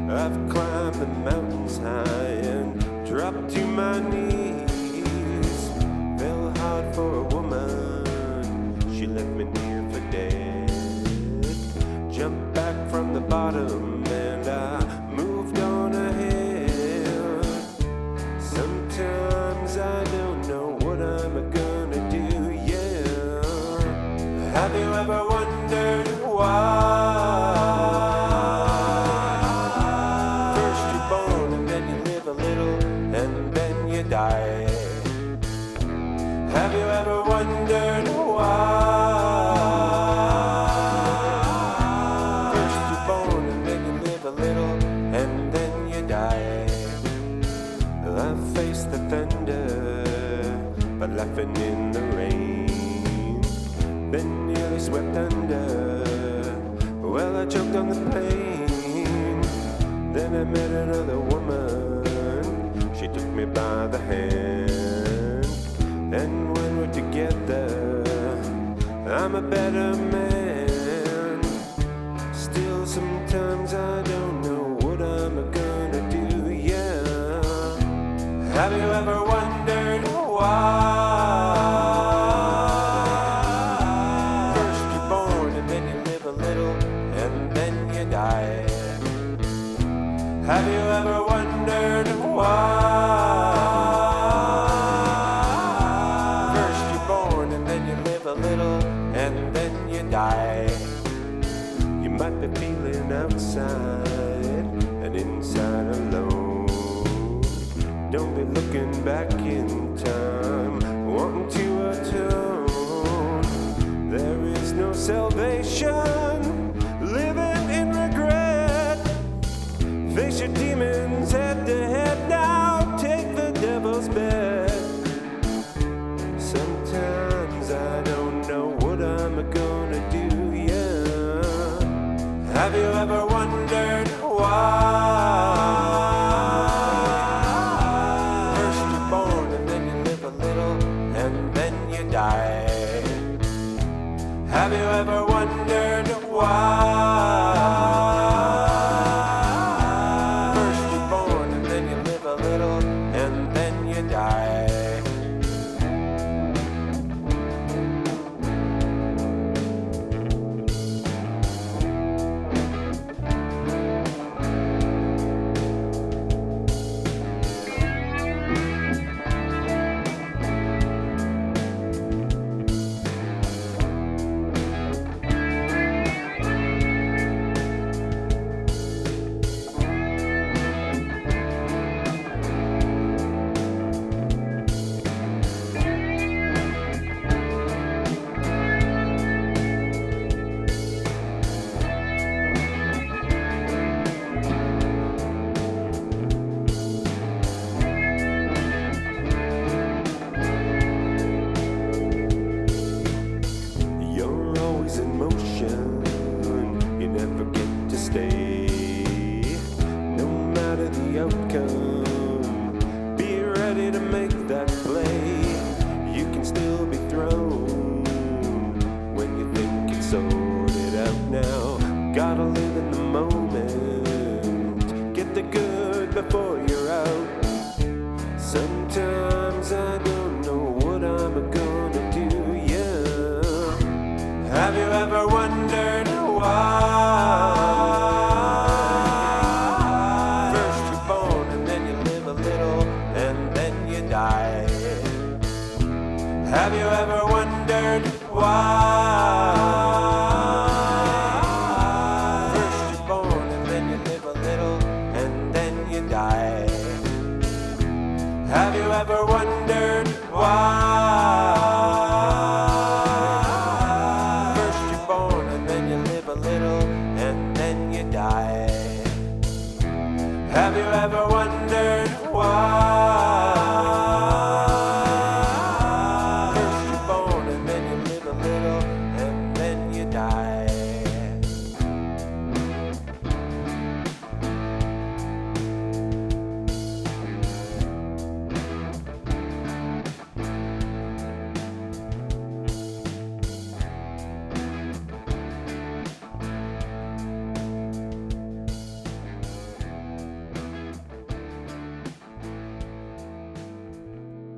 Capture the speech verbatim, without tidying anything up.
I've climbed the mountains high and dropped to my knees. Fell hard for a woman, she left me near for dead. Jumped back from the bottom and I moved on ahead. Sometimes I don't know what I'm gonna do, yeah. Have you ever wondered why? Die. Have you ever wondered why? First you're born and then you live a little and then you die. I faced the thunder but laughing in the rain. Been nearly swept under, well I choked on the pain. Then I met another woman, she took me by the hand, and when we're together, I'm a better man. Still, sometimes I don't know what I'm gonna do, yeah. Have you ever wondered why? First you're born and then you live a little, and then you die. Have you ever wondered why? First you're born and then you live a little and then you die. You might be feeling outside and inside alone. Don't be looking back in time, wanting to atone. There is no salvation, living in regret. Face your demons head to head now, take the devil's bet. Sometimes I don't know what I'm gonna do, yeah. Have you ever wondered why? First you're born and then you live a little and then you die. Have you ever wondered why? Outcome, be ready to make that play. You can still be thrown when you think it's sorted out now. Gotta live in the moment, get the good before you're out. Sometimes I don't know what I'm gonna do, yeah. Have you ever wondered why? Have you ever wondered why? First you're born and then you live a little and then you die. Have you ever wondered why? First you're born and then you live a little and then you die. Have you ever wondered why?